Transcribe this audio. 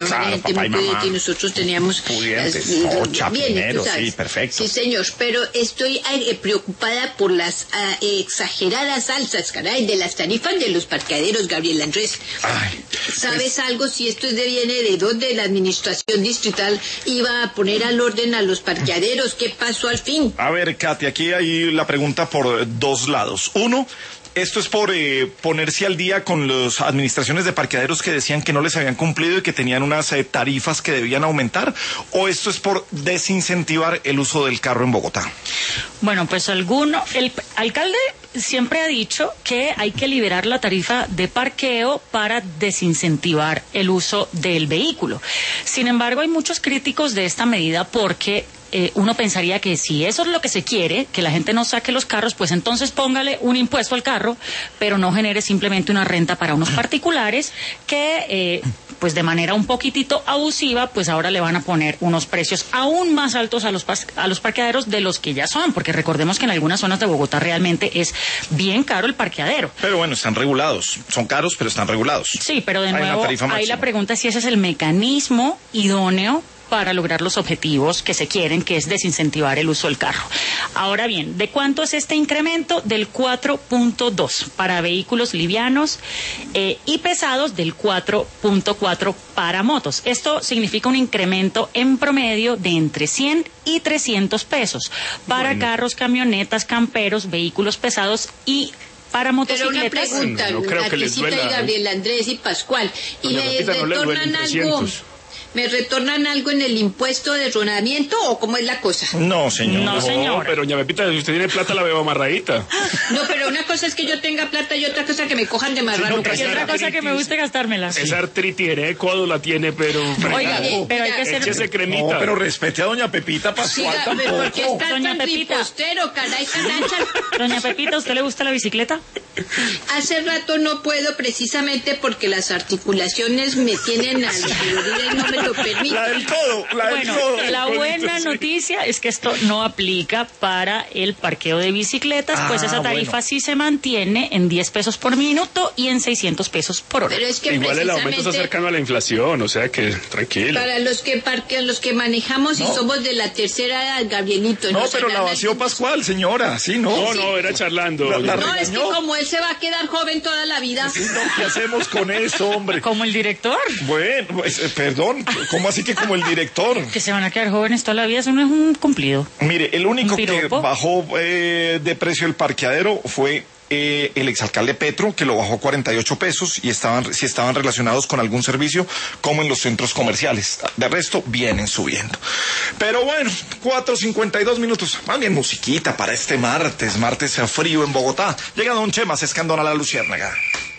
Claro, gente papá y muy mamá. pudiente y nosotros teníamos Pudientes, las- Rocha, bien, Pinero, tú sabes. sí, perfecto. Sí, señor, pero estoy preocupada por las exageradas alzas, caray, de las tarifas de los parqueaderos, Gabriel Andrés. Ay, ¿Sabes algo si esto viene de dónde la administración distrital iba a poner al orden a los parqueaderos? ¿Qué pasó al fin? a ver, Katy, aquí hay la pregunta por dos lados. Uno, esto es por ponerse al día con las administraciones de parqueaderos que decían que no les habían cumplido y que tenían unas tarifas que debían aumentar, o esto es por desincentivar el uso del carro en Bogotá. Bueno, pues el alcalde siempre ha dicho que hay que liberar la tarifa de parqueo para desincentivar el uso del vehículo. Sin embargo, hay muchos críticos de esta medida porque uno pensaría que si eso es lo que se quiere, que la gente no saque los carros, pues entonces póngale un impuesto al carro, pero no genere simplemente una renta para unos particulares que, pues de manera un poquitito abusiva, pues ahora le van a poner unos precios aún más altos a los parqueaderos de los que ya son, porque recordemos que en algunas zonas de Bogotá realmente es bien caro el parqueadero. Pero bueno, están regulados. Son caros, pero están regulados. Sí, pero de Hay una nuevo, tarifa ahí máxima. la pregunta es si ese es el mecanismo idóneo para lograr los objetivos que se quieren, que es desincentivar el uso del carro. Ahora bien, ¿de cuánto es este incremento? Del 4.2 para vehículos livianos y pesados, del 4.4 para motos. Esto significa un incremento en promedio de entre 100 y 300 pesos para Bueno. carros, camionetas, camperos, vehículos pesados y para Pero una motocicletas. pregunta, No creo que les Katycita duela. y Gabriel Andrés y Pascual, y Doña me Pepita, no le duelen retornan algo. 300. ¿Me retornan algo en el impuesto de rodamiento o cómo es la cosa? No, señor. No, señor. Pero doña Pepita, si usted tiene plata la veo amarradita. No, pero una cosa es que yo tenga plata y otra cosa que me cojan de marrano. no, porque Y otra cosa que me gusta gastármela. Esa artritis de codo la tiene, pero... Oiga, pero hay que ser... Échese cremita. No, pero respete a doña Pepita Pascual Siga, tampoco. ¿por qué está Doña tan Pepita. ripostero, caray, caracha? Doña Pepita, ¿a usted le gusta la bicicleta? Hace rato no puedo precisamente porque las articulaciones me tienen al y no me lo permiten. La del codo, la del Bueno, codo. la buena noticia es que esto no aplica para el parqueo de bicicletas, pues esa tarifa bueno. sí se mantiene en 10 pesos por minuto y en 600 pesos por hora. Pero es que Igual el aumento está precisamente cercano a la inflación, o sea que tranquilo. para los que parquean, los que manejamos y somos de la tercera edad, Gabrielito. No, nos pero la agarran- vació Pascual, señora. Sí, no. No, no, era charlando. La No, es que regañó. como él se va a quedar joven toda la vida. Sí, no, ¿qué hacemos con eso, hombre? Como el director, Bueno, pues, perdón, ¿cómo así que como el director? que se van a quedar jóvenes toda la vida, eso no es un cumplido. Mire, el único ¿Un que piropo? bajó de precio el parqueadero fue el exalcalde Petro, que lo bajó 48 pesos y si estaban relacionados con algún servicio, como en los centros comerciales. De resto, vienen subiendo. Pero bueno, 4:52 minutos. Más bien musiquita para este martes frío en Bogotá. Llega Don Chema, se escandona la luciérnaga.